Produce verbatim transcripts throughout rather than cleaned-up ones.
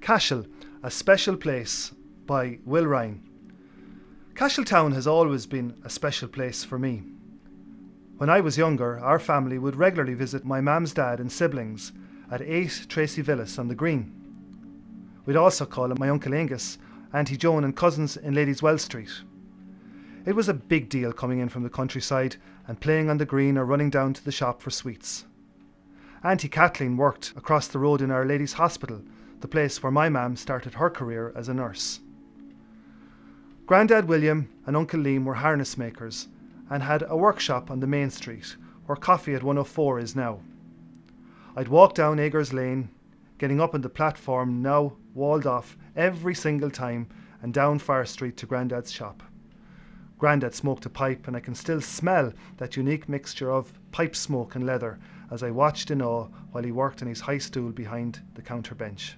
Cashel, A Special Place by Will Ryan. Cashel Town has always been a special place for me. When I was younger, our family would regularly visit my mum's dad and siblings at eight Tracy Villas on the Green. We'd also call on my Uncle Angus, Auntie Joan and cousins in Ladies Well Street. It was a big deal coming in from the countryside and playing on the Green or running down to the shop for sweets. Auntie Kathleen worked across the road in Our Lady's Hospital, the place where my mum started her career as a nurse. Grandad William and Uncle Liam were harness makers and had a workshop on the main street where Coffee at one oh four is now. I'd walk down Agers Lane, getting up on the platform now walled off every single time and down Far Street to Grandad's shop. Grandad smoked a pipe and I can still smell that unique mixture of pipe smoke and leather as I watched in awe while he worked on his high stool behind the counter bench.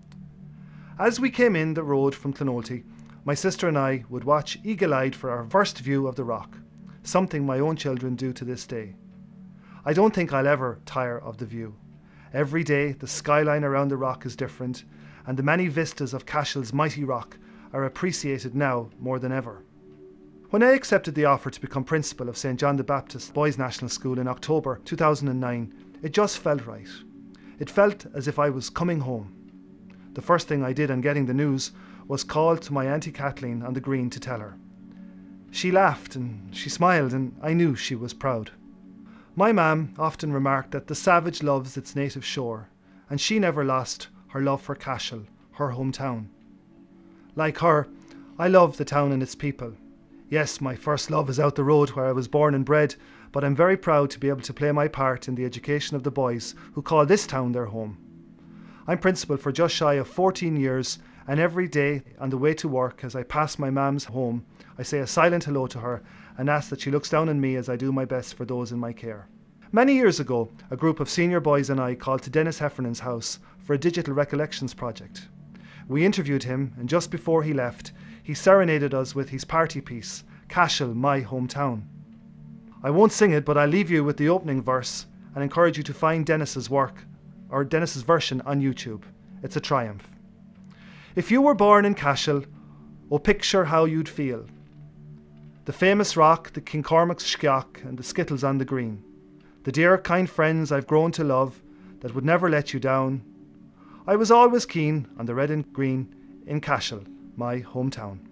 As we came in the road from Clonoulty, my sister and I would watch eagle-eyed for our first view of the rock, something my own children do to this day. I don't think I'll ever tire of the view. Every day the skyline around the rock is different, and the many vistas of Cashel's mighty rock are appreciated now more than ever. When I accepted the offer to become principal of Saint John the Baptist Boys National School in October two thousand nine, it just felt right. It felt as if I was coming home. The first thing I did on getting the news was call to my Auntie Kathleen on the Green to tell her. She laughed and she smiled and I knew she was proud. My mam often remarked that the savage loves its native shore, and she never lost her love for Cashel, her hometown. Like her, I love the town and its people. Yes, my first love is out the road where I was born and bred, but I'm very proud to be able to play my part in the education of the boys who call this town their home. I'm principal for just shy of fourteen years, and every day on the way to work as I pass my mam's home, I say a silent hello to her and ask that she looks down on me as I do my best for those in my care. Many years ago, a group of senior boys and I called to Dennis Heffernan's house for a digital recollections project. We interviewed him, and just before he left, he serenaded us with his party piece, Cashel, My Hometown. I won't sing it, but I'll leave you with the opening verse and encourage you to find Dennis's work, or Dennis's version, on YouTube. It's a triumph. If you were born in Cashel, oh picture how you'd feel. The famous rock, the King Cormac's Skeoch and the skittles on the Green. The dear kind friends I've grown to love that would never let you down. I was always keen on the red and green in Cashel, my hometown.